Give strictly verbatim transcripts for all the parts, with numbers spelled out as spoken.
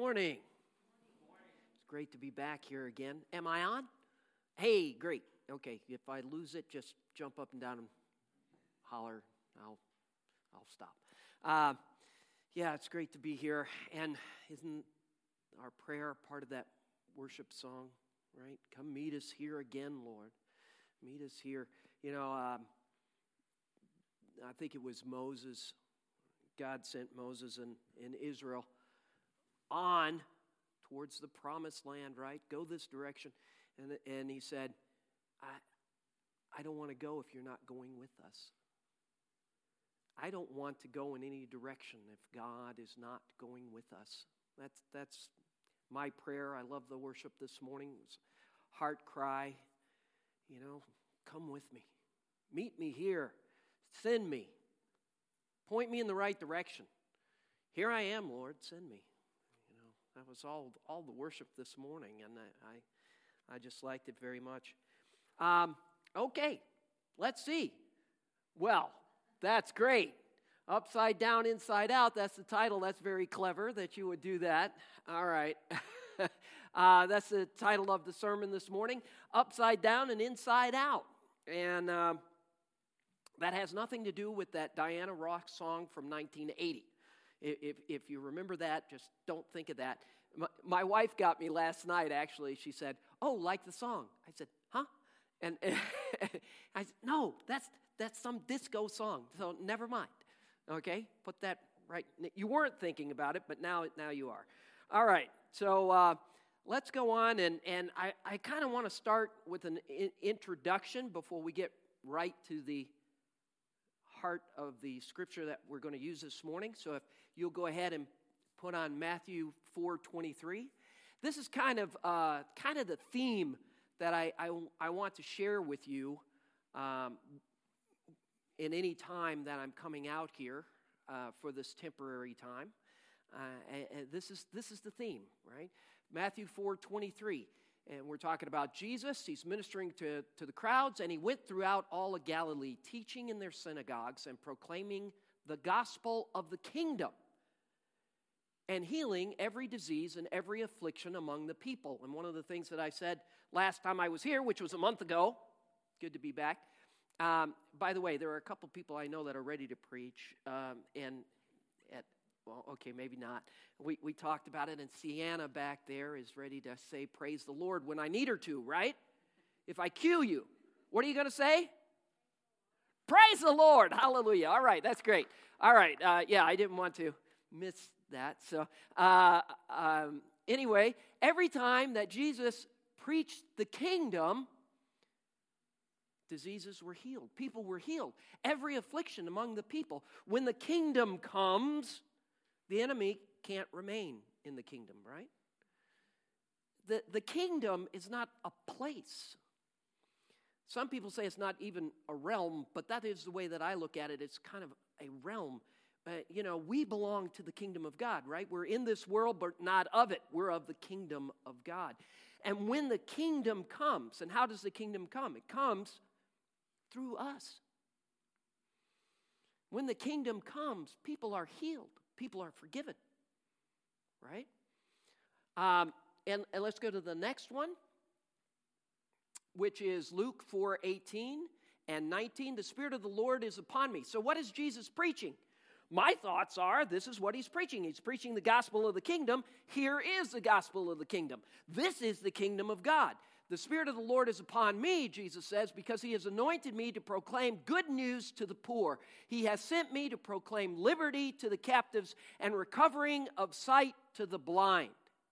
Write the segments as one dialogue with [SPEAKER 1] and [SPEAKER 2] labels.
[SPEAKER 1] morning. It's great to be back here again. Am I on? Hey, great. Okay, if I lose it, just jump up and down and holler. I'll, I'll stop. Uh, yeah, it's great to be here. And isn't our prayer part of that worship song, right? Come meet us here again, Lord. Meet us here. You know, um, I think it was Moses. God sent Moses and, and Israel on towards the promised land, right? Go this direction. And, and he said, I, I don't want to go if you're not going with us. I don't want to go in any direction if God is not going with us. That's, that's my prayer. I love the worship this morning. It was heart cry. You know, come with me. Meet me here. Send me. Point me in the right direction. Here I am, Lord. Send me. You know, that was all all the worship this morning, and I I, I just liked it very much. Um, okay, let's see. Well, that's great. Upside down, inside out. That's the title. That's very clever that you would do that. All right. uh, that's the title of the sermon this morning. Upside down and inside out. And um, that has nothing to do with that Diana Ross song from nineteen eighty. If, if you remember that, just don't think of that. My, my wife got me last night, actually. She said, oh, like the song. I said, huh? And, and I said, no, that's that's some disco song, so never mind. Okay? Put that right. You weren't thinking about it, but now, now you are. All right, so uh, let's go on, and, and I, I kind of want to start with an in- introduction before we get right to the heart of the scripture that we're going to use this morning. So if you'll go ahead and put on Matthew four twenty-three. This is kind of uh, kind of the theme that I, I, I want to share with you um, in any time that I'm coming out here uh, for this temporary time. Uh, and, and this is this is the theme, right? Matthew four twenty-three. And we're talking about Jesus. He's ministering to, to the crowds, and he went throughout all of Galilee, teaching in their synagogues and proclaiming the gospel of the kingdom and healing every disease and every affliction among the people. And one of the things that I said last time I was here, which was a month ago, good to be back. Um, by the way, there are a couple people I know that are ready to preach, um, and at Well, okay, maybe not. We we talked about it, and Sienna back there is ready to say, praise the Lord, when I need her to, right? If I cue you, what are you going to say? Praise the Lord. Hallelujah. All right, that's great. All right, uh, yeah, I didn't want to miss that. So uh, um, anyway, every time that Jesus preached the kingdom, diseases were healed. People were healed. Every affliction among the people. When the kingdom comes, the enemy can't remain in the kingdom, right? The, the kingdom is not a place. Some people say it's not even a realm, but that is the way that I look at it. It's kind of a realm. Uh, you know, we belong to the kingdom of God, right? We're in this world, but not of it. We're of the kingdom of God. And when the kingdom comes, and how does the kingdom come? It comes through us. When the kingdom comes, people are healed. People are forgiven, right? Um, and, and let's go to the next one, which is Luke four eighteen and nineteen. The Spirit of the Lord is upon me. So what is Jesus preaching? My thoughts are, this is what he's preaching. He's preaching the gospel of the kingdom. Here is the gospel of the kingdom. This is the kingdom of God. The Spirit of the Lord is upon me, Jesus says, because he has anointed me to proclaim good news to the poor. He has sent me to proclaim liberty to the captives and recovering of sight to the blind.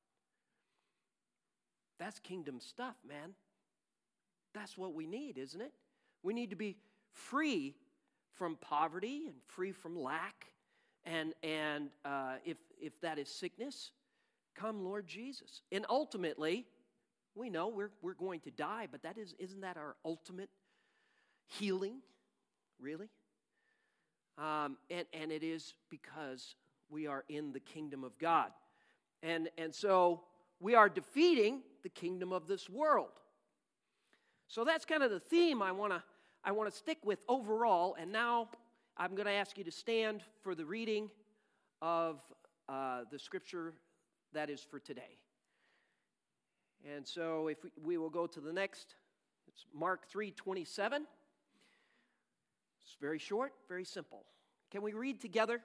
[SPEAKER 1] That's kingdom stuff, man. That's what we need, isn't it? We need to be free from poverty and free from lack. And, and uh, if, if that is sickness, come, Lord Jesus. And ultimately, we know we're we're going to die, but that is isn't that our ultimate healing, really? Um, and and it is because we are in the kingdom of God, and and so we are defeating the kingdom of this world. So that's kind of the theme I want to I want to stick with overall. And now I'm going to ask you to stand for the reading of uh, the scripture that is for today. And so if we, we will go to the next, it's Mark three twenty-seven. It's very short, very simple. Can we read together?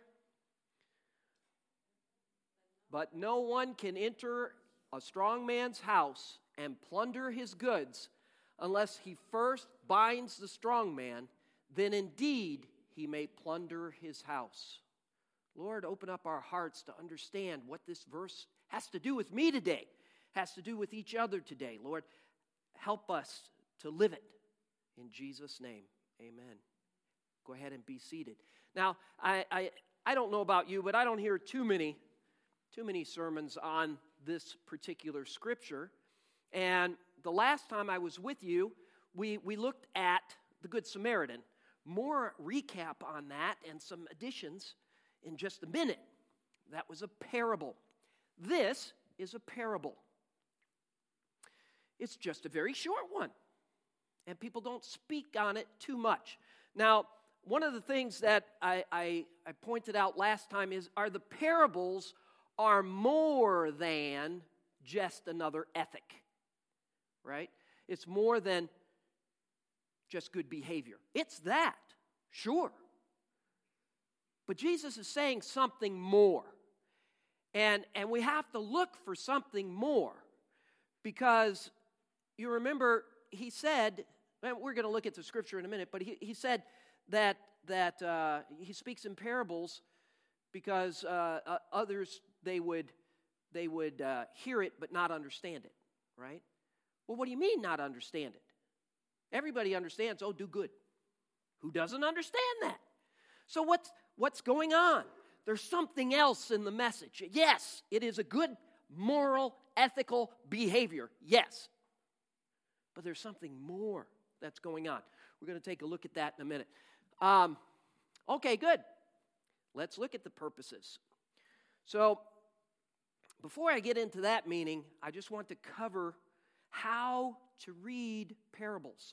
[SPEAKER 1] But no one can enter a strong man's house and plunder his goods unless he first binds the strong man, then indeed he may plunder his house. Lord, open up our hearts to understand what this verse has to do with me today, has to do with each other today. Lord, help us to live it. In Jesus' name, amen. Go ahead and be seated. Now, I, I, I don't know about you, but I don't hear too many, too many sermons on this particular scripture. And the last time I was with you, we, we looked at the Good Samaritan. More recap on that and some additions in just a minute. That was a parable. This is a parable. It's just a very short one, and people don't speak on it too much. Now, one of the things that I, I, I pointed out last time is are the parables are more than just another ethic, right? It's more than just good behavior. It's that, sure. But Jesus is saying something more. And, and we have to look for something more. Because you remember, he said, and we're going to look at the scripture in a minute, but he, he said that, that uh, he speaks in parables because uh, uh, others, they would, they would uh, hear it but not understand it, right? Well, what do you mean not understand it? Everybody understands, oh, do good. Who doesn't understand that? So what's, what's going on? There's something else in the message. Yes, it is a good moral, ethical behavior. Yes. But there's something more that's going on. We're going to take a look at that in a minute. Um, okay, good. Let's look at the purposes. So, before I get into that meaning, I just want to cover how to read parables.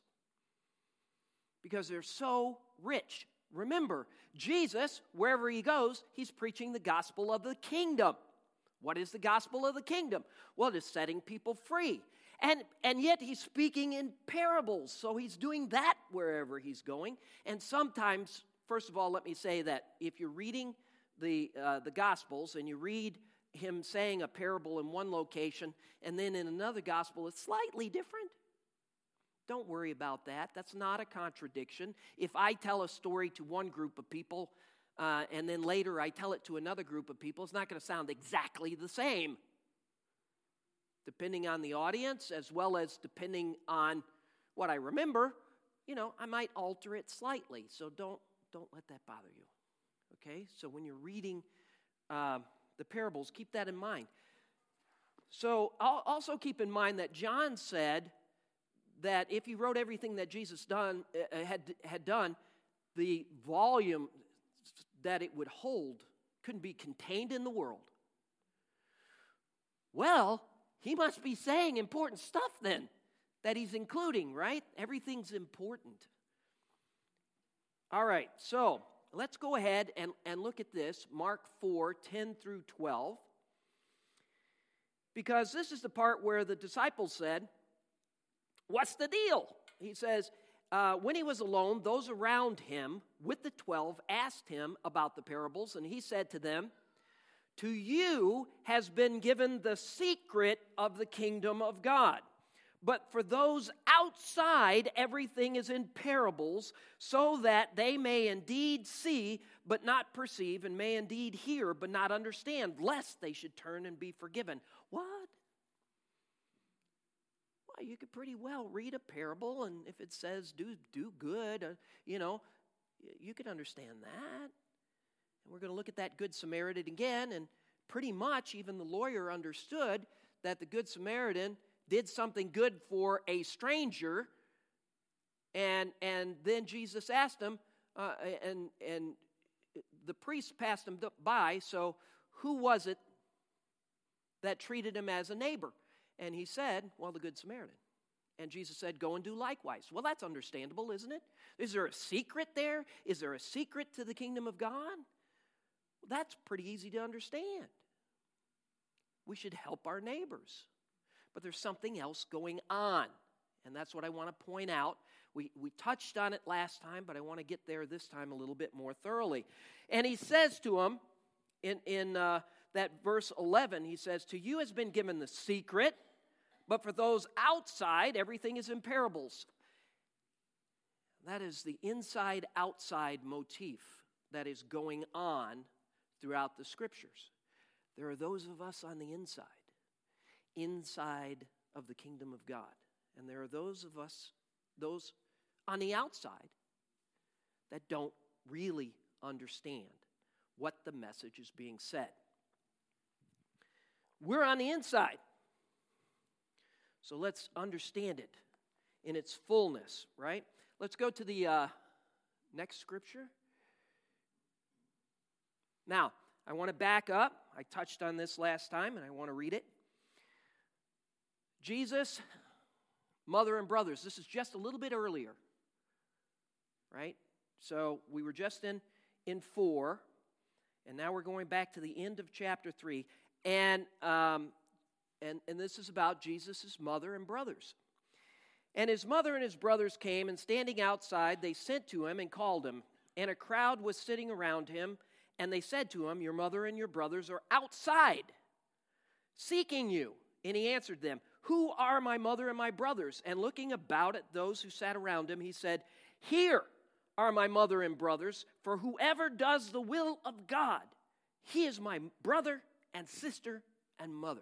[SPEAKER 1] Because they're so rich. Remember, Jesus, wherever he goes, he's preaching the gospel of the kingdom. What is the gospel of the kingdom? Well, it is setting people free. And, and yet he's speaking in parables, so he's doing that wherever he's going. And sometimes, first of all, let me say that if you're reading the, uh, the Gospels and you read him saying a parable in one location and then in another gospel it's slightly different, don't worry about that. That's not a contradiction. If I tell a story to one group of people uh, and then later I tell it to another group of people, it's not going to sound exactly the same. Depending on the audience as well as depending on what I remember, you know, I might alter it slightly. So don't, don't let that bother you. Okay? So when you're reading uh, the parables, keep that in mind. So also keep in mind that John said that if he wrote everything that Jesus done uh, had had done, the volume that it would hold couldn't be contained in the world. Well, he must be saying important stuff then that he's including, right? Everything's important. All right, so let's go ahead and, and look at this, Mark four, ten through twelve. Because this is the part where the disciples said, what's the deal? He says, uh, when he was alone, those around him with the twelve asked him about the parables, and he said to them, to you has been given the secret of the kingdom of God. But for those outside, everything is in parables, so that they may indeed see, but not perceive, and may indeed hear, but not understand, lest they should turn and be forgiven. What? Well, you could pretty well read a parable, and if it says do, do good, uh, you know, you could understand that. And we're going to look at that Good Samaritan again, and pretty much even the lawyer understood that the Good Samaritan did something good for a stranger, and and then Jesus asked him, uh, and and the priest passed him by, so who was it that treated him as a neighbor? And he said, well, the Good Samaritan. And Jesus said, go and do likewise. Well, that's understandable, isn't it? Is there a secret there? Is there a secret to the kingdom of God? Well, that's pretty easy to understand. We should help our neighbors. But there's something else going on. And that's what I want to point out. We, we touched on it last time, but I want to get there this time a little bit more thoroughly. And he says to them in, in uh, that verse eleven, he says, to you has been given the secret, but for those outside, everything is in parables. That is the inside-outside motif that is going on throughout the Scriptures. There are those of us on the inside, inside of the kingdom of God. And there are those of us, those on the outside, that don't really understand what the message is being said. We're on the inside. So let's understand it in its fullness, right? Let's go to the uh, next scripture. Now, I want to back up. I touched on this last time, and I want to read it. Jesus, mother and brothers. This is just a little bit earlier, right? So we were just in, in four, and now we're going back to the end of chapter three. And, um, and, and this is about Jesus' mother and brothers. And his mother and his brothers came, and standing outside, they sent to him and called him. And a crowd was sitting around him, and they said to him, your mother and your brothers are outside, seeking you. And he answered them, who are my mother and my brothers? And looking about at those who sat around him, he said, here are my mother and brothers, for whoever does the will of God, he is my brother and sister and mother.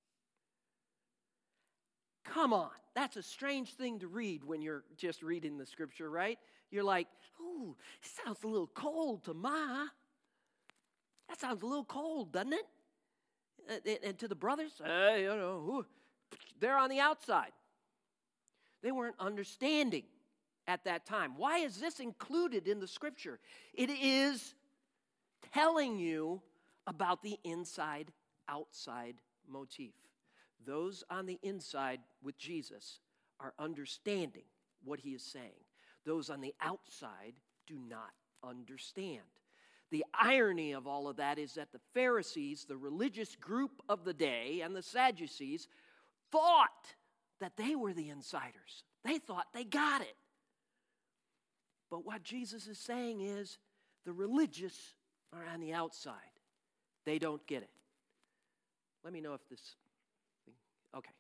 [SPEAKER 1] Come on, that's a strange thing to read when you're just reading the scripture, right? You're like, ooh, it sounds a little cold to Ma. That sounds a little cold, doesn't it? And, and to the brothers, uh, you know, ooh, they're on the outside. They weren't understanding at that time. Why is this included in the scripture? It is telling you about the inside-outside motif. Those on the inside with Jesus are understanding what he is saying. Those on the outside do not understand. The irony of all of that is that the Pharisees, the religious group of the day, and the Sadducees thought that they were the insiders. They thought they got it. But what Jesus is saying is the religious are on the outside. They don't get it. Let me know if this... Okay.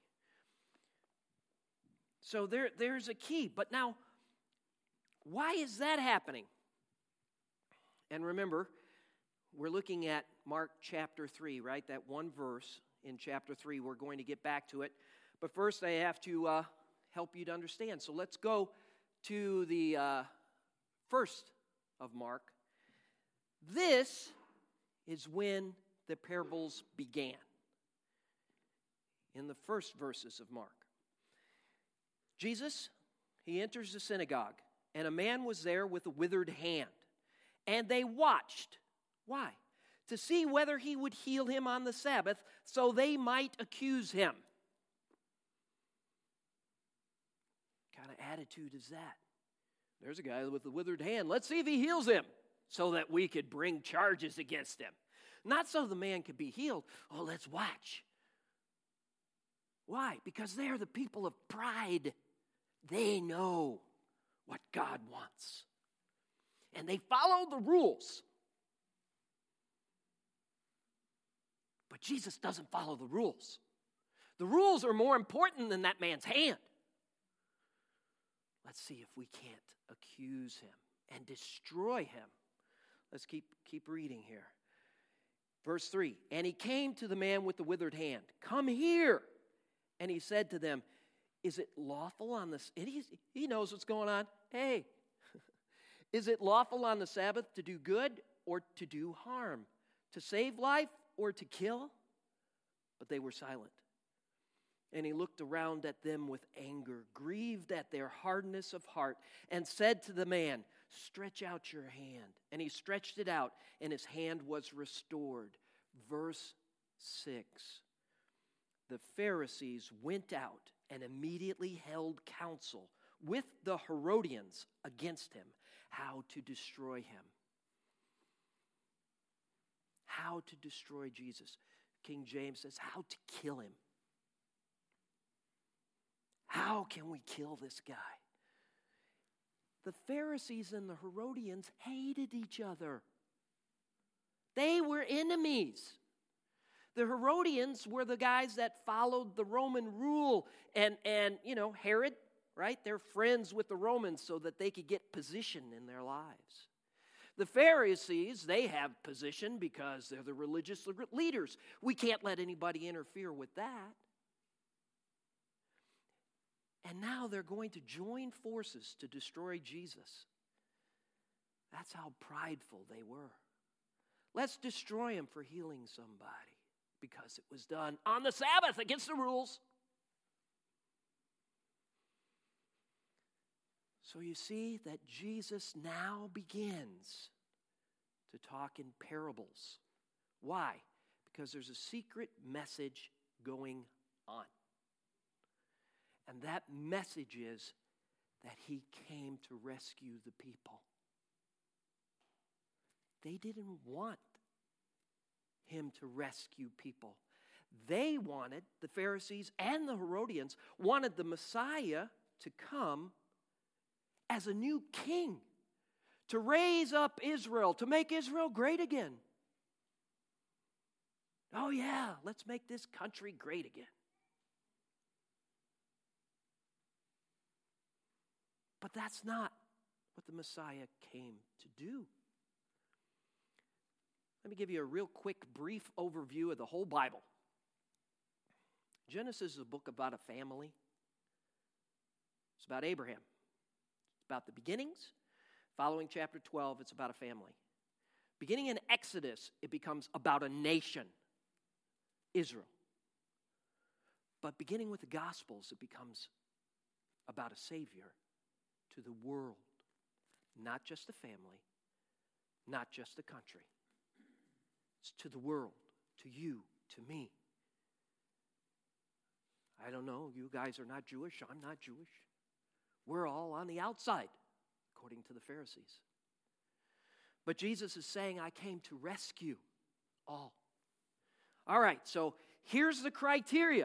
[SPEAKER 1] So there, there's a key. But now, why is that happening? And remember, we're looking at Mark chapter three, right? That one verse in chapter three. We're going to get back to it. But first, I have to uh, help you to understand. So let's go to the uh, first of Mark. This is when the parables began. In the first verses of Mark. Jesus, he enters the synagogue, and a man was there with a withered hand. And they watched. Why? To see whether he would heal him on the Sabbath, so they might accuse him. What kind of attitude is that? There's a guy with a withered hand. Let's see if he heals him, so that we could bring charges against him. Not so the man could be healed. Oh, let's watch. Why? Because they're the people of pride. They know what God wants. And they follow the rules. But Jesus doesn't follow the rules. The rules are more important than that man's hand. Let's see if we can't accuse him and destroy him. Let's keep, keep reading here. Verse three, and he came to the man with the withered hand. Come here. And he said to them, is it lawful on this? And he's, he knows what's going on. Hey, is it lawful on the Sabbath to do good or to do harm? To save life or to kill? But they were silent. And he looked around at them with anger, grieved at their hardness of heart, and said to the man, stretch out your hand. And he stretched it out, and his hand was restored. Verse six. The Pharisees went out and immediately held counsel with the Herodians against him, how to destroy him. How to destroy Jesus. King James says, how to kill him. How can we kill this guy? The Pharisees and the Herodians hated each other. They were enemies. The Herodians were the guys that followed the Roman rule. And, and, you know, Herod, right? They're friends with the Romans so that they could get position in their lives. The Pharisees, they have position because they're the religious leaders. We can't let anybody interfere with that. And now they're going to join forces to destroy Jesus. That's how prideful they were. Let's destroy him for healing somebody because it was done on the Sabbath against the rules. So you see that Jesus now begins to talk in parables. Why? Because there's a secret message going on. And that message is that he came to rescue the people. They didn't want him to rescue people. They wanted, the Pharisees and the Herodians, wanted the Messiah to come as a new king, to raise up Israel, to make Israel great again. Oh yeah, let's make this country great again. But that's not what the Messiah came to do. Let me give you a real quick, brief overview of the whole Bible. Genesis is a book about a family. It's about Abraham. It's about the beginnings. Following chapter twelve, it's about a family. Beginning in Exodus, it becomes about a nation, Israel. But beginning with the Gospels, it becomes about a Savior to the world. Not just a family, not just a country. It's to the world, to you, to me. I don't know, you guys are not Jewish, I'm not Jewish. We're all on the outside, according to the Pharisees. But Jesus is saying, I came to rescue all. All right, so here's the criteria.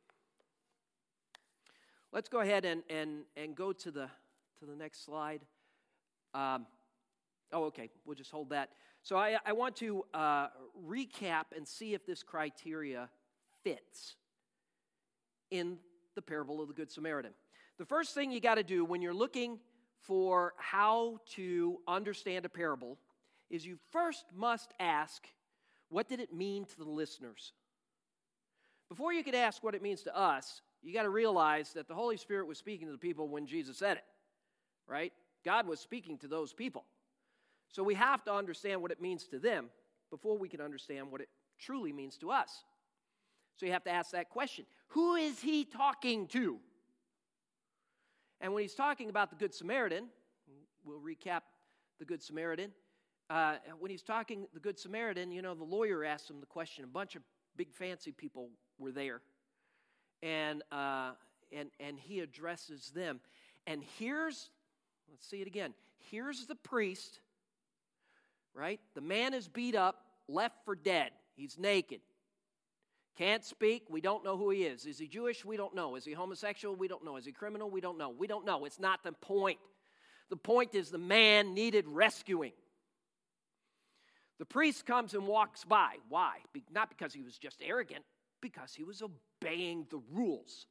[SPEAKER 1] Let's go ahead and, and, and go to the, to the next slide. Um, oh, okay, we'll just hold that. So I, I want to uh, recap and see if this criteria fits in the parable of the Good Samaritan. The first thing you got to do when you're looking for how to understand a parable is you first must ask, what did it mean to the listeners? Before you could ask what it means to us, you got to realize that the Holy Spirit was speaking to the people when Jesus said it, right? God was speaking to those people. So we have to understand what it means to them before we can understand what it truly means to us. So you have to ask that question. Who is he talking to? And when he's talking about the Good Samaritan, we'll recap the Good Samaritan. Uh, when he's talking the Good Samaritan, you know, the lawyer asked him the question. A bunch of big fancy people were there. And, uh, and, and he addresses them. And here's, let's see it again. Here's the priest, right? The man is beat up, left for dead. He's naked. Can't speak. We don't know who he is. Is he Jewish? We don't know. Is he homosexual? We don't know. Is he criminal? We don't know. We don't know. It's not the point. The point is the man needed rescuing. The priest comes and walks by. Why? Be- not because he was just arrogant, because he was obeying the rules.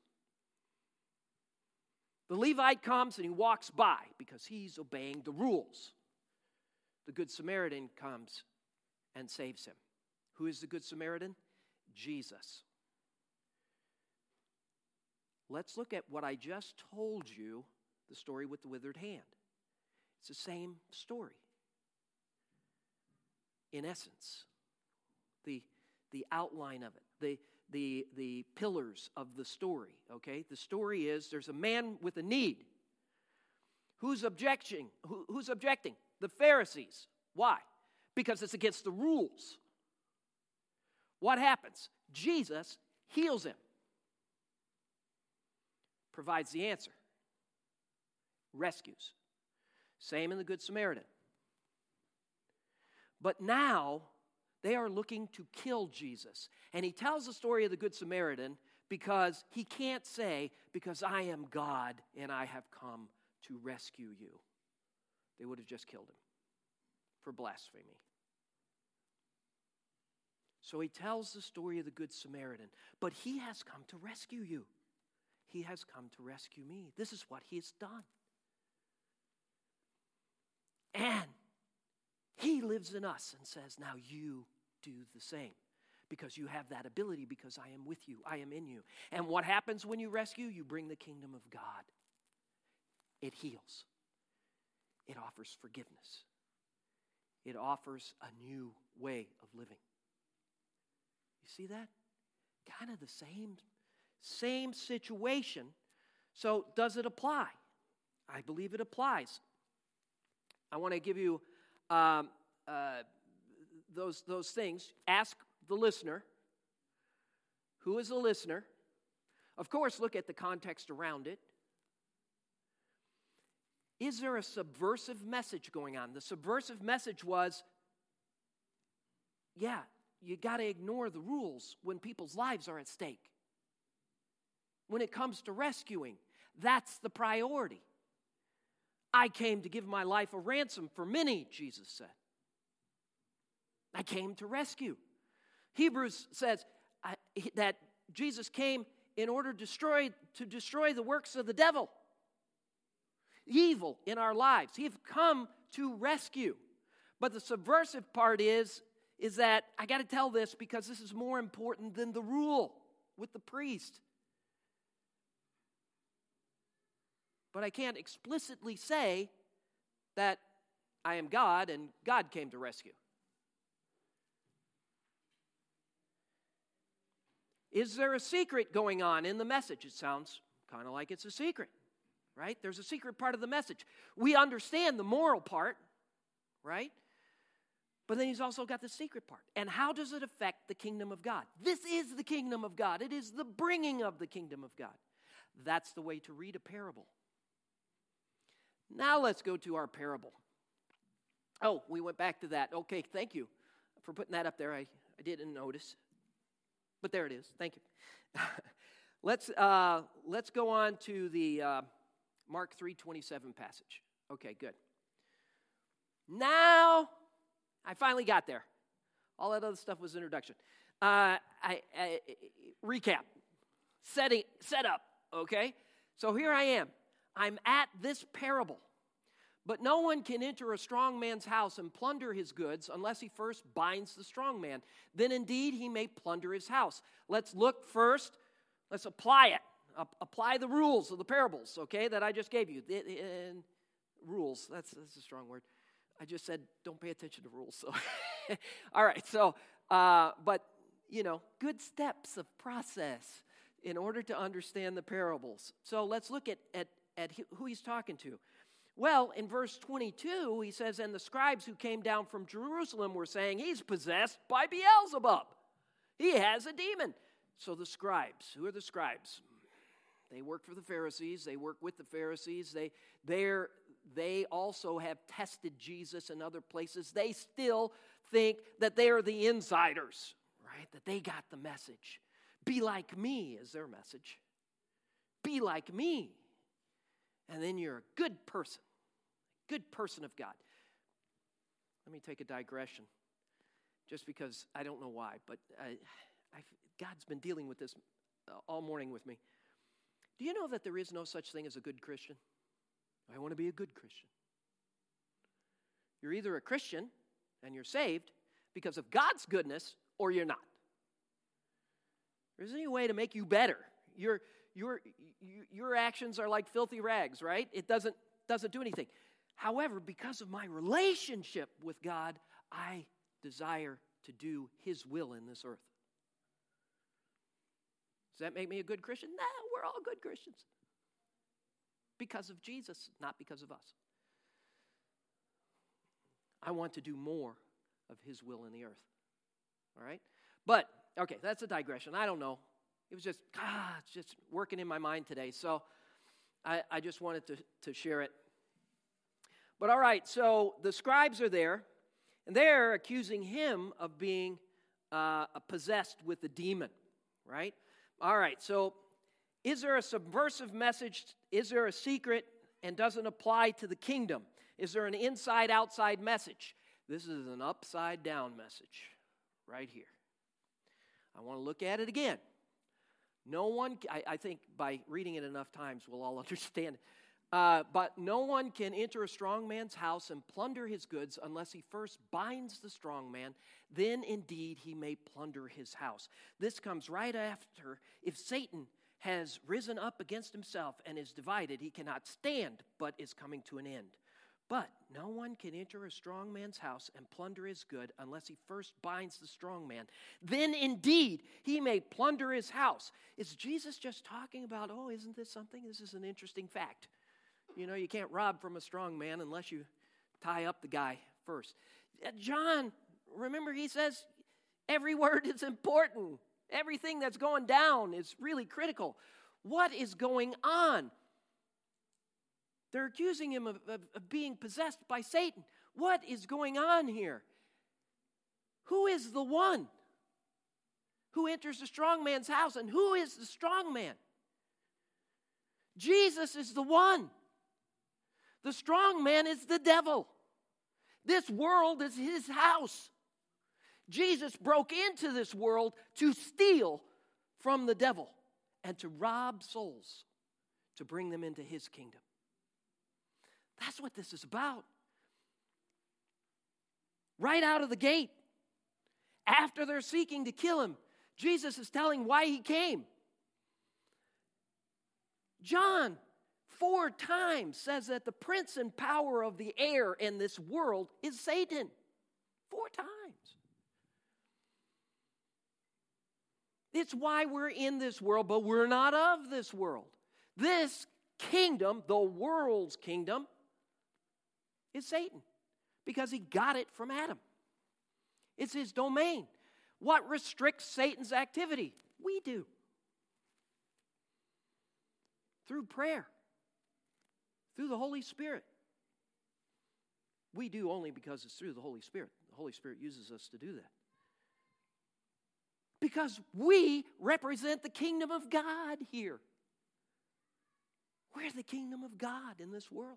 [SPEAKER 1] The Levite comes and he walks by because he's obeying the rules. The Good Samaritan comes and saves him. Who is the Good Samaritan? Jesus. Let's look at what I just told you, the story with the withered hand. It's the same story. In essence, the, the outline of it, the, the, the pillars of the story, okay? The story is there's a man with a need. Who's objecting? Who, who's objecting? The Pharisees. Why? Because it's against the rules. What happens? Jesus heals him. Provides the answer. Rescues. Same in the Good Samaritan. But now, They are looking to kill Jesus. And he tells the story of the Good Samaritan because he can't say, because I am God and I have come to rescue you. They would have just killed him for blasphemy. So he tells the story of the Good Samaritan, but he has come to rescue you. He has come to rescue me. This is what he has done. And he lives in us and says, now you do the same. Because you have that ability, because I am with you, I am in you. And what happens when you rescue? You bring the kingdom of God. It heals. It offers forgiveness. It offers a new way of living. You see that? Kind of the same, same situation. So does it apply? I believe it applies. I want to give you um, uh, those, those things. Ask the listener. Who is the listener? Of course, look at the context around it. Is there a subversive message going on? The subversive message was, yeah, you got to ignore the rules when people's lives are at stake. When it comes to rescuing, that's the priority. I came to give my life a ransom for many, Jesus said. I came to rescue. Hebrews says uh, that Jesus came in order to destroy, to destroy the works of the devil. Evil in our lives. He's come to rescue. But the subversive part is, is that I got to tell this because this is more important than the rule with the priest. But I can't explicitly say that I am God and God came to rescue. Is there a secret going on in the message? It sounds kind of like it's a secret, right? There's a secret part of the message. We understand the moral part, right? But then he's also got the secret part. And how does it affect the kingdom of God? This is the kingdom of God. It is the bringing of the kingdom of God. That's the way to read a parable. Now let's go to our parable. Oh, we went back to that. Okay, thank you for putting that up there. I, I didn't notice. But there it is. Thank you. let's uh, let's go on to the uh, Mark three twenty-seven passage. Okay, good. Now, I finally got there. All that other stuff was introduction. Uh, I, I recap, setting set up. Okay, so here I am. I'm at this parable. But no one can enter a strong man's house and plunder his goods unless he first binds the strong man. Then indeed he may plunder his house. Let's look first. Let's apply it. Uh, apply the rules of the parables, okay, that I just gave you. The, and rules, that's, that's a strong word. I just said don't pay attention to rules. So, all right, so, uh, but, you know, good steps of process in order to understand the parables. So let's look at, at, at who he's talking to. Well, in verse twenty-two, he says, and the scribes who came down from Jerusalem were saying, he's possessed by Beelzebub. He has a demon. So the scribes, who are the scribes? They work for the Pharisees. They work with the Pharisees. They, they're, they also have tested Jesus in other places. They still think that they are the insiders, right? That they got the message. Be like me is their message. Be like me. And then you're a good person. Good person of God. Let me take a digression. Just because I don't know why, but I, I, God's been dealing with this all morning with me. Do you know that there is no such thing as a good Christian? I want to be a good Christian. You're either a Christian and you're saved because of God's goodness, or you're not. There isn't any way to make you better. Your, your, your actions are like filthy rags, right? It doesn't, doesn't do anything. However, because of my relationship with God, I desire to do His will in this earth. Does that make me a good Christian? No, we're all good Christians. Because of Jesus, not because of us. I want to do more of His will in the earth. All right? But, okay, that's a digression. I don't know. It was just, ah, it's just working in my mind today. So I, I just wanted to, to share it. But all right, so the scribes are there, And they're accusing him of being uh, possessed with a demon, right? All right, so is there a subversive message? Is there a secret and doesn't apply to the kingdom? Is there an inside-outside message? This is an upside-down message right here. I want to look at it again. No one, I, I think by reading it enough times, we'll all understand it. Uh, but no one can enter a strong man's house and plunder his goods unless he first binds the strong man. Then indeed he may plunder his house. This comes right after, if Satan has risen up against himself and is divided, he cannot stand, but is coming to an end. But no one can enter a strong man's house and plunder his good unless he first binds the strong man. Then indeed he may plunder his house. Is Jesus just talking about, oh, isn't this something? This is an interesting fact. You know, you can't rob from a strong man unless you tie up the guy first. John, remember he says every word is important. Everything that's going down is really critical. What is going on? They're accusing him of, of, of being possessed by Satan. What is going on here? Who is the one who enters the strong man's house? And who is the strong man? Jesus is the one. The strong man is the devil. This world is his house. Jesus broke into this world to steal from the devil and to rob souls, to bring them into his kingdom. That's what this is about. Right out of the gate, after they're seeking to kill him, Jesus is telling why he came. John, four times, says that the prince and power of the air in this world is Satan. Four times. It's why we're in this world, but we're not of this world. This kingdom, the world's kingdom, is Satan, because he got it from Adam. It's his domain. What restricts Satan's activity? We do. Through prayer. Through the Holy Spirit. We do only because it's through the Holy Spirit. The Holy Spirit uses us to do that. Because we represent the kingdom of God here. We're the kingdom of God in this world.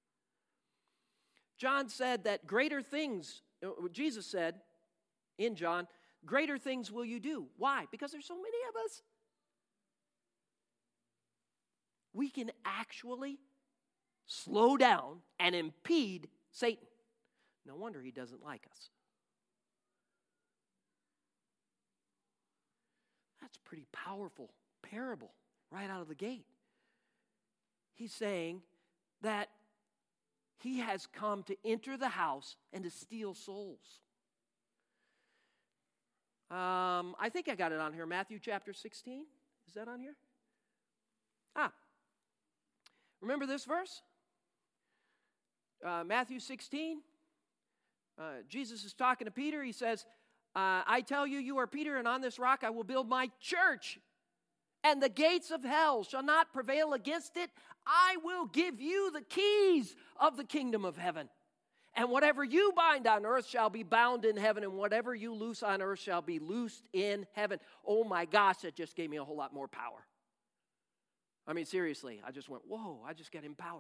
[SPEAKER 1] John said that greater things, Jesus said in John, greater things will you do. Why? Because there's so many of us. We can actually slow down and impede Satan. No wonder he doesn't like us. That's a pretty powerful parable right out of the gate. He's saying that he has come to enter the house and to steal souls. Um, I think I got it on here. Matthew chapter sixteen. Is that on here? Ah. Remember this verse? Uh, Matthew sixteen. Uh, Jesus is talking to Peter. He says, uh, I tell you, you are Peter, and on this rock I will build my church. And the gates of hell shall not prevail against it. I will give you the keys of the kingdom of heaven. And whatever you bind on earth shall be bound in heaven, and whatever you loose on earth shall be loosed in heaven. Oh my gosh, that just gave me a whole lot more power. I mean, seriously, I just went, whoa, I just got empowered.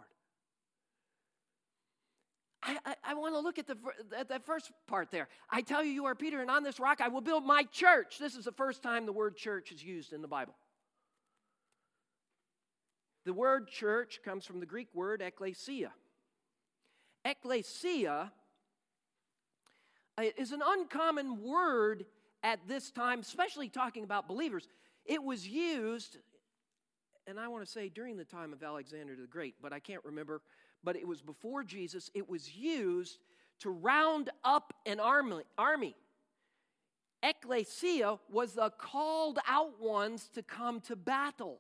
[SPEAKER 1] I, I, I want to look at the at that first part there. I tell you, you are Peter, and on this rock I will build my church. This is the first time the word church is used in the Bible. The word church comes from the Greek word ekklesia. Ekklesia is an uncommon word at this time, especially talking about believers. It was used, and I want to say during the time of Alexander the Great, but I can't remember, but it was before Jesus. It was used to round up an army. army. Ekklesia was the called out ones to come to battle.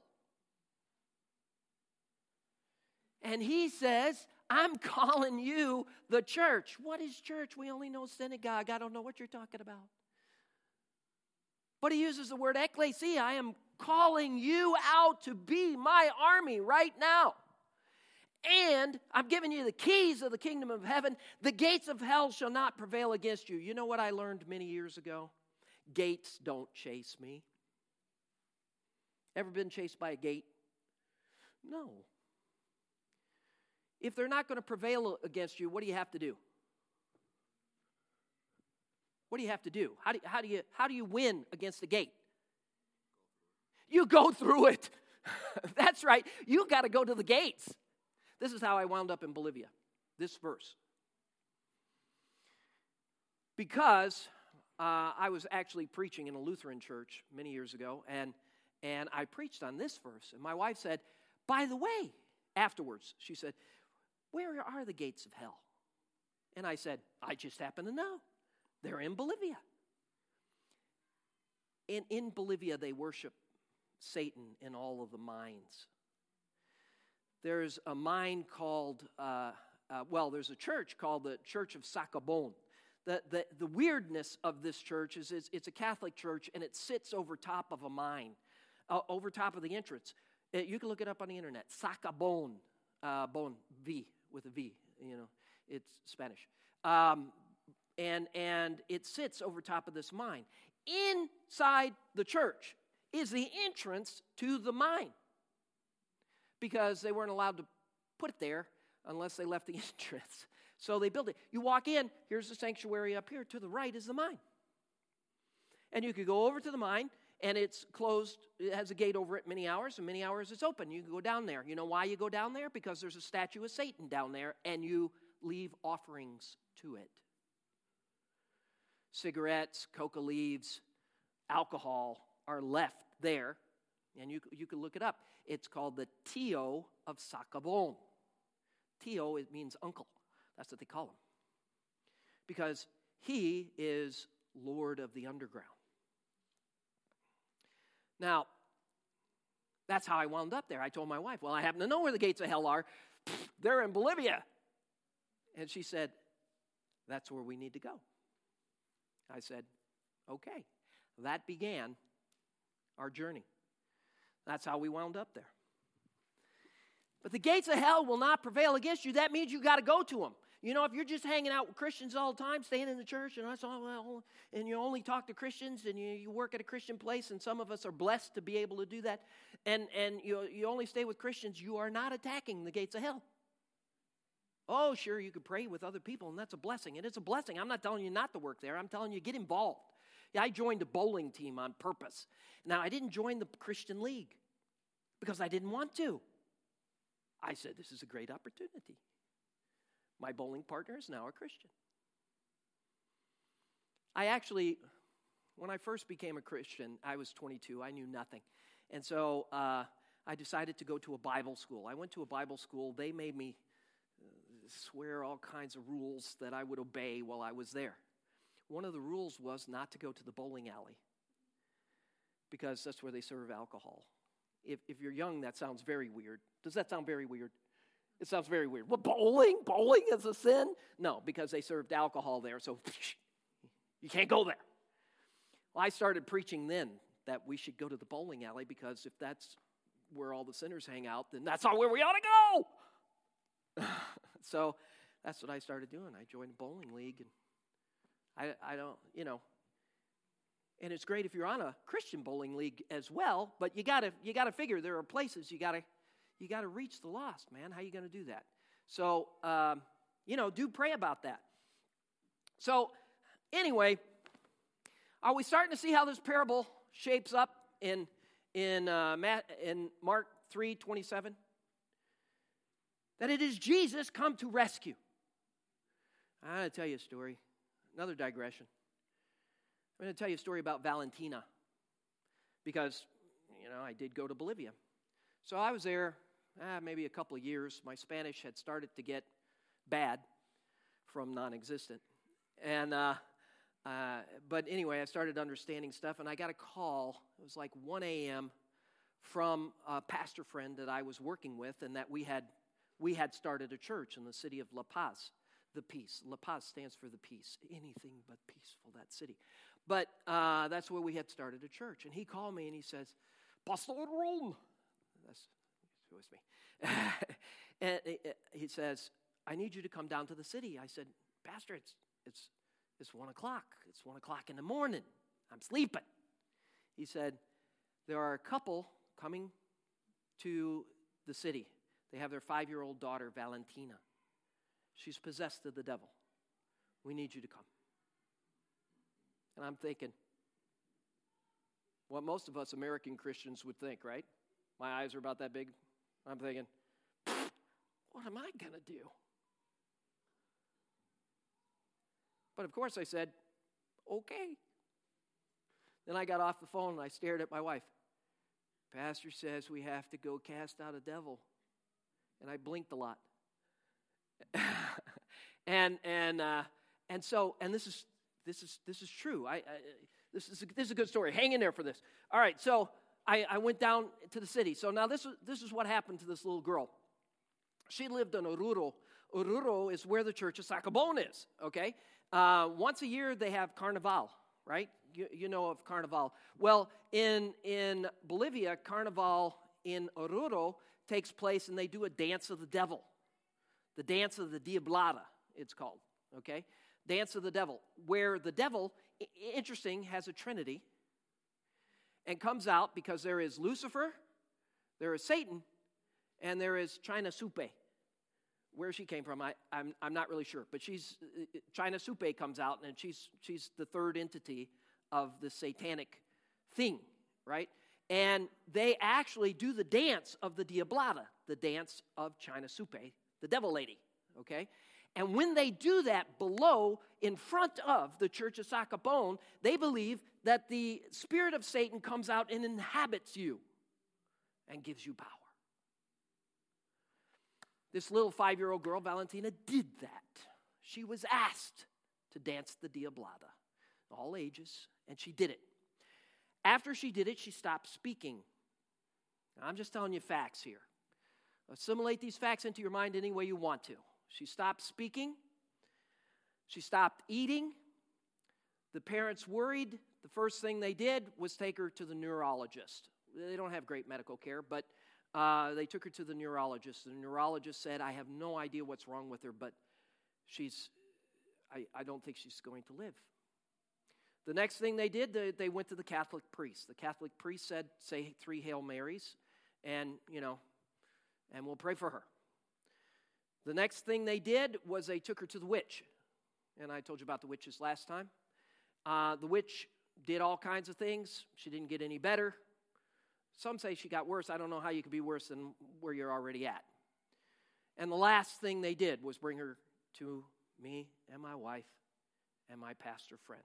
[SPEAKER 1] And he says, I'm calling you the church. What is church? We only know synagogue. I don't know what you're talking about. But he uses the word ekklesia. I am calling you out to be my army right now. And I'm giving you the keys of the kingdom of heaven. The gates of hell shall not prevail against you. You know what I learned many years ago? Gates don't chase me. Ever been chased by a gate? No. If they're not going to prevail against you, what do you have to do? What do you have to do? How do, how do you how do you win against the gate? You go through it. That's right. You got to go to the gates. This is how I wound up in Bolivia. This verse. Because uh, I was actually preaching in a Lutheran church many years ago, and and I preached on this verse. And my wife said, by the way, afterwards, she said, where are the gates of hell? And I said, I just happen to know. They're in Bolivia. In, in Bolivia, they worship Satan in all of the mines. There's a mine called, uh, uh, well, there's a church called the Church of Sacabon. The, the, the weirdness of this church is, is it's a Catholic church, and it sits over top of a mine, uh, over top of the entrance. Uh, you can look it up on the internet. Sacabon, uh, bon, V, with a V, you know, it's Spanish. Um, and, and it sits over top of this mine. Inside the church is the entrance to the mine, because they weren't allowed to put it there unless they left the entrance. So they built it. You walk in, here's the sanctuary up here. To the right is the mine. And you could go over to the mine, and it's closed. It has a gate over it many hours, and many hours it's open. You can go down there. You know why you go down there? Because there's a statue of Satan down there, and you leave offerings to it. Cigarettes, coca leaves, alcohol are left there, and you, you can look it up. It's called the Tio of Sacabon. Tio, it means uncle. That's what they call him. Because he is Lord of the underground. Now, that's how I wound up there. I told my wife, well, I happen to know where the gates of hell are. They're in Bolivia. And she said, that's where we need to go. I said, okay. That began our journey. That's how we wound up there. But the gates of hell will not prevail against you. That means you got to go to them. You know, if you're just hanging out with Christians all the time, staying in the church, and that's all, well, and you only talk to Christians, and you, you work at a Christian place, and some of us are blessed to be able to do that, and, and you, you only stay with Christians, you are not attacking the gates of hell. Oh, sure, you could pray with other people, and that's a blessing. And it's a blessing. I'm not telling you not to work there. I'm telling you, get involved. Yeah, I joined a bowling team on purpose. Now, I didn't join the Christian League because I didn't want to. I said, this is a great opportunity. My bowling partner is now a Christian. I actually, when I first became a Christian, I was twenty-two. I knew nothing. And so uh, I decided to go to a Bible school. I went to a Bible school. They made me swear all kinds of rules that I would obey while I was there. One of the rules was not to go to the bowling alley, because that's where they serve alcohol. If, if you're young, that sounds very weird. Does that sound very weird? It sounds very weird. Well, bowling? Bowling is a sin? No, because they served alcohol there, so you can't go there. Well, I started preaching then that we should go to the bowling alley, because if that's where all the sinners hang out, then that's not where we ought to go. So that's what I started doing. I joined a bowling league, and I, I don't, you know, and it's great if you're on a Christian bowling league as well, but you gotta you gotta figure there are places you gotta you gotta reach the lost, man. How are you gonna do that? So um, you know, do pray about that. So anyway, are we starting to see how this parable shapes up in in uh, Matt, in Mark three twenty-seven? That it is Jesus come to rescue. I'm going to tell you a story, another digression. I'm going to tell you a story about Valentina, because, you know, I did go to Bolivia. So I was there ah, maybe a couple of years. My Spanish had started to get bad from non-existent. And, uh, uh, but anyway, I started understanding stuff, and I got a call. It was like one a.m. from a pastor friend that I was working with, and that we had we had started a church in the city of La Paz, the peace. La Paz stands for the peace. Anything but peaceful, that city. But uh, that's where we had started a church. And he called me and he says, Pastor Ron. That's, that was me. And he says, I need you to come down to the city. I said, Pastor, it's it's it's one o'clock. It's one o'clock in the morning. I'm sleeping. He said, there are a couple coming to the city. They have their five-year-old daughter, Valentina. She's possessed of the devil. We need you to come. And I'm thinking, what most of us American Christians would think, right? My eyes are about that big. I'm thinking, what am I going to do? But of course I said, okay. Then I got off the phone and I stared at my wife. Pastor says we have to go cast out a devil. And I blinked a lot. and and uh, and so and this is this is this is true. I, I this is a, this is a good story. Hang in there for this. All right, so I, I went down to the city. So now this is this is what happened to this little girl. She lived in Oruro. Oruro is where the Church of Sacabon is. Okay, uh, once a year they have Carnival, right? You, you know of Carnival. Well, in in Bolivia, Carnival in Oruro takes place, and they do a dance of the devil. The dance of the Diablada, it's called, okay? Dance of the devil, where the devil, interesting, has a trinity and comes out because there is Lucifer, there is Satan, and there is China Supe. Where she came from, I, I'm, I'm not really sure, but she's China Supe comes out, and she's she's the third entity of the satanic thing, right? And they actually do the dance of the Diablada, the dance of China Supe, the devil lady, okay? And when they do that below, in front of the Church of Sacabon, they believe that the spirit of Satan comes out and inhabits you and gives you power. This little five-year-old girl, Valentina, did that. She was asked to dance the Diablada, all ages, and she did it. After she did it, she stopped speaking. Now, I'm just telling you facts here. Assimilate these facts into your mind any way you want to. She stopped speaking. She stopped eating. The parents worried. The first thing they did was take her to the neurologist. They don't have great medical care, but uh, they took her to the neurologist. The neurologist said, I have no idea what's wrong with her, but she's, I, I don't think she's going to live. The next thing they did, they, they went to the Catholic priest. The Catholic priest said, say three Hail Marys, and, you know, and we'll pray for her. The next thing they did was they took her to the witch. And I told you about the witches last time. Uh, the witch did all kinds of things. She didn't get any better. Some say she got worse. I don't know how you could be worse than where you're already at. And the last thing they did was bring her to me and my wife and my pastor friend.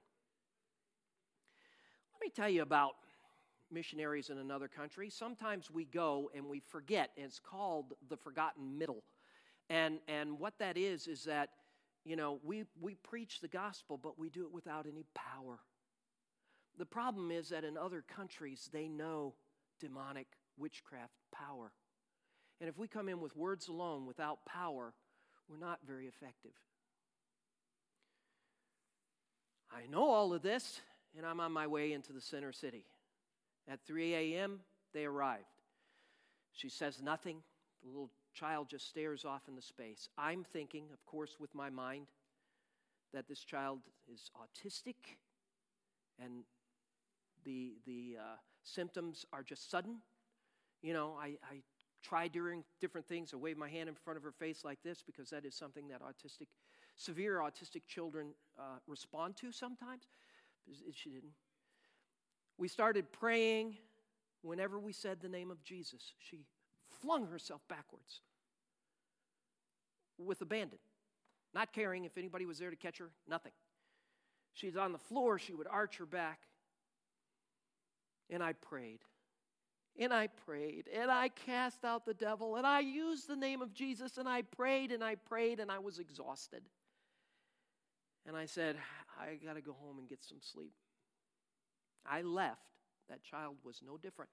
[SPEAKER 1] Let me tell you about missionaries in another country. Sometimes we go and we forget, and it's called the forgotten middle. And and what that is is that, you know, we, we preach the gospel, but we do it without any power. The problem is that in other countries, they know demonic witchcraft power. And if we come in with words alone without power, we're not very effective. I know all of this, and I'm on my way into the center city. At three a.m., they arrived. She says nothing. The little child just stares off into space. I'm thinking, of course, with my mind, that this child is autistic, and the the uh, symptoms are just sudden. You know, I, I try doing different things. I wave my hand in front of her face like this because that is something that autistic, severe autistic children uh, respond to sometimes. She didn't. We started praying. Whenever we said the name of Jesus, she flung herself backwards with abandon, not caring if anybody was there to catch her, nothing. She's on the floor. She would arch her back. And I prayed. And I prayed. And I cast out the devil. And I used the name of Jesus. And I prayed and I prayed and I was exhausted. And I said, I got to go home and get some sleep. I left. That child was no different.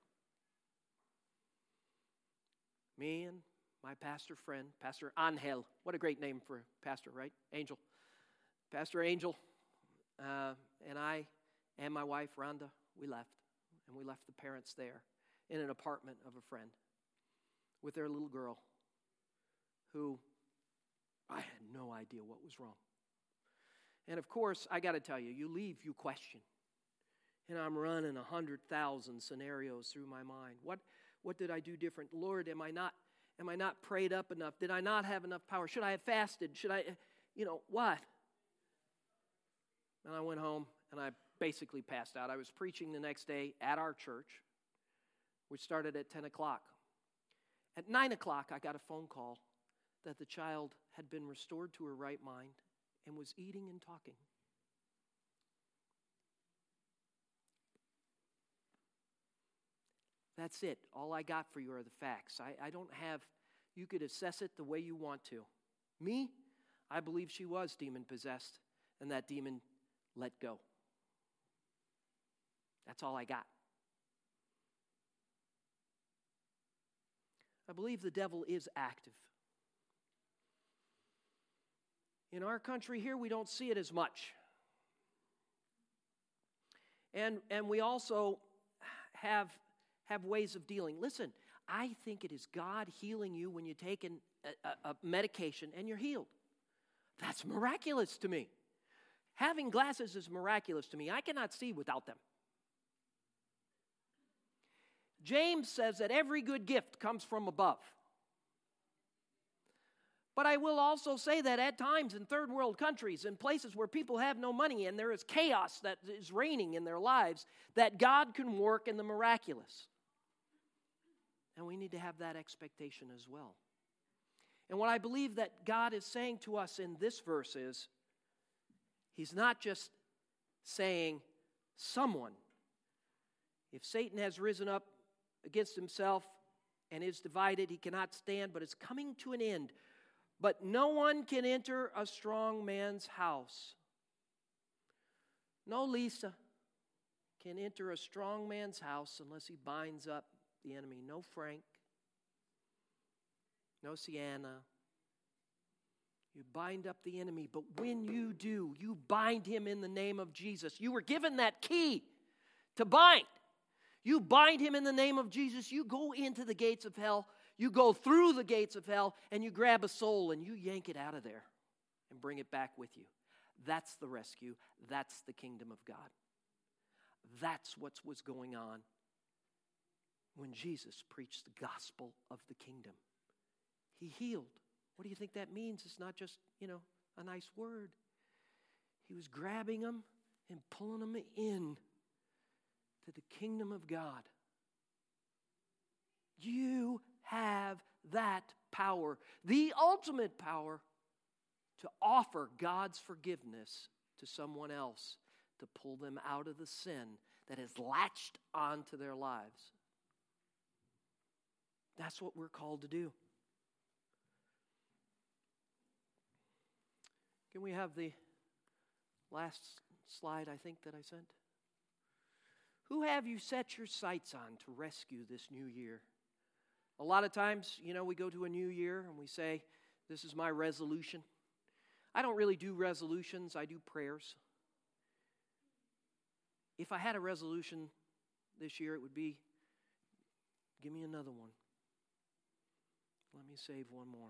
[SPEAKER 1] Me and my pastor friend, Pastor Angel. What a great name for a pastor, right? Angel. Pastor Angel. Uh, and I and my wife, Rhonda, we left. And we left the parents there in an apartment of a friend with their little girl who I had no idea what was wrong. And of course, I got to tell you, you leave, you question. And I'm running a hundred thousand scenarios through my mind. What, what did I do different? Lord, am I not, am I not prayed up enough? Did I not have enough power? Should I have fasted? Should I, you know, what? And I went home and I basically passed out. I was preaching the next day at our church, which started at ten o'clock. At nine o'clock, I got a phone call that the child had been restored to her right mind and was eating and talking. That's it. All I got for you are the facts. I, I don't have, you could assess it the way you want to. Me, I believe she was demon-possessed, and that demon let go. That's all I got. I believe the devil is active. In our country here, we don't see it as much. And, and we also have, have ways of dealing. Listen, I think it is God healing you when you take an, a, a medication and you're healed. That's miraculous to me. Having glasses is miraculous to me. I cannot see without them. James says that every good gift comes from above. But I will also say that at times in third world countries, in places where people have no money and there is chaos that is reigning in their lives, that God can work in the miraculous. And we need to have that expectation as well. And what I believe that God is saying to us in this verse is, He's not just saying someone. If Satan has risen up against himself and is divided, he cannot stand, but it's coming to an end. But no one can enter a strong man's house. No Lisa can enter a strong man's house unless he binds up the enemy. No Frank. No Sienna. You bind up the enemy, but when you do, you bind him in the name of Jesus. You were given that key to bind. You bind him in the name of Jesus. You go into the gates of hell. You go through the gates of hell, and you grab a soul, and you yank it out of there and bring it back with you. That's the rescue. That's the kingdom of God. That's what was going on when Jesus preached the gospel of the kingdom. He healed. What do you think that means? It's not just, you know, a nice word. He was grabbing them and pulling them in to the kingdom of God. You have that power, the ultimate power, to offer God's forgiveness to someone else, to pull them out of the sin that has latched onto their lives. That's what we're called to do. Can we have the last slide, I think, that I sent? Who have you set your sights on to rescue this new year? A lot of times, you know, we go to a new year and we say, this is my resolution. I don't really do resolutions, I do prayers. If I had a resolution this year, it would be, give me another one. Let me save one more.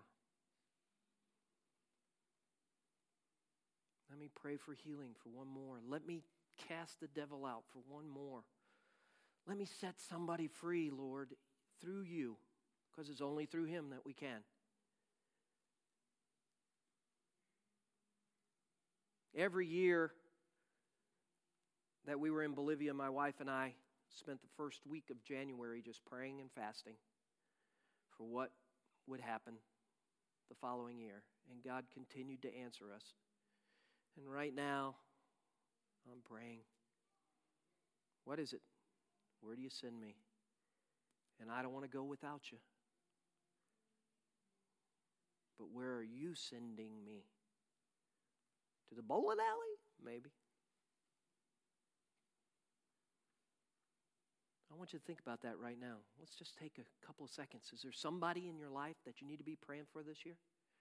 [SPEAKER 1] Let me pray for healing for one more. Let me cast the devil out for one more. Let me set somebody free, Lord, through you, because it's only through him that we can. Every year that we were in Bolivia, my wife and I spent the first week of January just praying and fasting for what would happen the following year. And God continued to answer us. And right now, I'm praying. What is it? Where do you send me? And I don't want to go without you. But where are you sending me? To the bowling alley? Maybe. I want you to think about that right now. Let's just take a couple of seconds. Is there somebody in your life that you need to be praying for this year?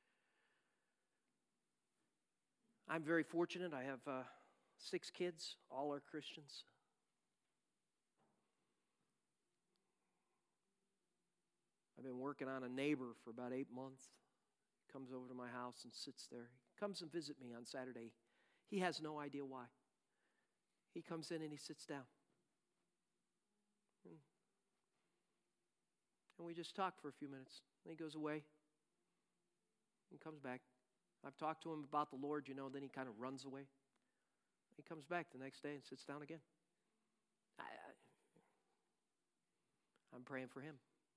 [SPEAKER 1] I'm very fortunate. I have uh, six kids. All are Christians. I've been working on a neighbor for about eight months. comes over to my house and sits there. He comes and visit me on Saturday. He has no idea why. He comes in and he sits down. And we just talk for a few minutes. Then he goes away and comes back. I've talked to him about the Lord, you know, then he kind of runs away. He comes back the next day and sits down again. I, I, I'm praying for him.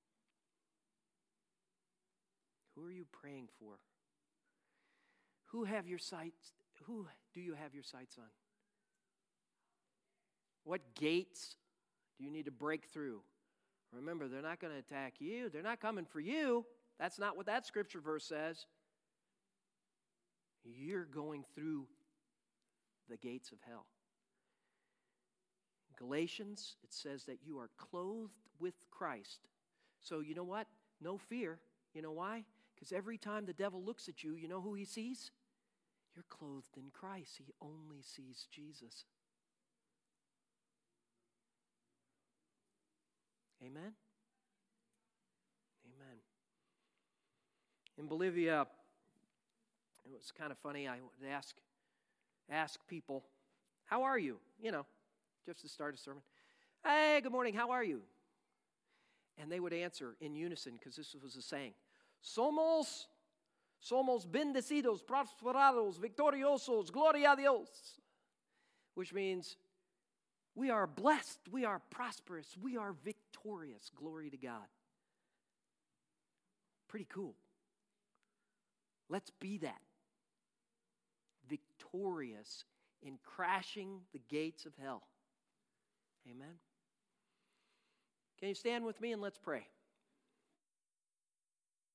[SPEAKER 1] Who are you praying for? Who have your sights, who do you have your sights on? What gates do you need to break through? Remember, they're not going to attack you. They're not coming for you. That's not what that scripture verse says. You're going through the gates of hell. In Galatians, it says that you are clothed with Christ. So you know what? No fear. You know why? Because every time the devil looks at you, you know who he sees? You're clothed in Christ. He only sees Jesus. Amen? Amen. In Bolivia, it was kind of funny. I would ask, ask people, how are you? You know, just to start a sermon. Hey, good morning, how are you? And they would answer in unison, because this was a saying. Somos, somos bendecidos, prosperados, victoriosos, gloria a Dios. Which means, we are blessed, we are prosperous, we are victorious. Glory to God. Pretty cool. Let's be that. Victorious in crashing the gates of hell. Amen. Can you stand with me and let's pray?